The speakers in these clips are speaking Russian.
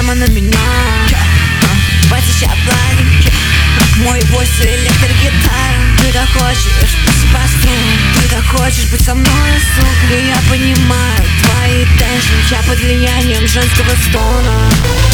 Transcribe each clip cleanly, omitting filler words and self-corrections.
прямо на меня. Потища пламя, мой войс электрогитара. Ты так хочешь быть по струнам, ты так хочешь быть со мной, сука. И я понимаю твои теншн, я под влиянием женского стона.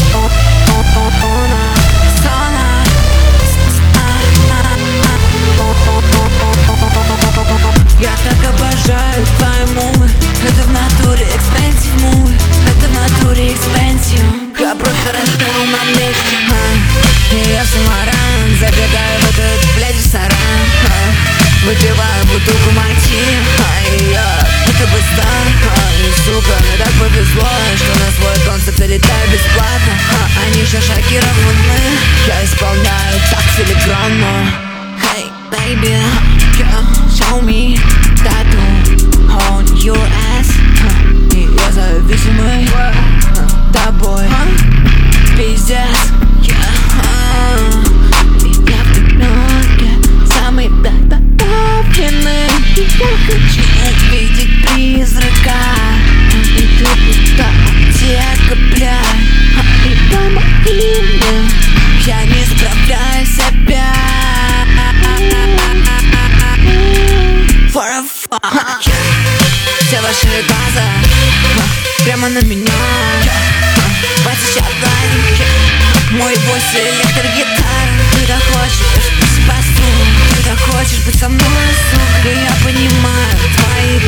Я так обожаю твои мувы. Это в натуре экспенсив мувы. Это в натуре экспенсив. Я просто расту на месте. И я самаран, забегаю в этот, блядь, ресторан. Выпиваю бутылку мати. И я будто бы стар. И, сука, мне так повезло, что на свой концерт залетаю бесплатно. Они же шокированы. Я исполняю так филигранно. Hey, baby, show me tattoo on your ass. И я зависимый тобой, пиздец. И я в пленке, самый подготовленный. Я хочу увидеть призрака. И ты будто аптека, блядь. И помоги мне, я не справляюсь опять. For a fuck. Все ваши глаза прямо на меня. Потища пламя, мой войс электрогитара. Ты так хочешь быть по струнам, ты так хочешь быть со мной, сука. И я понимаю твои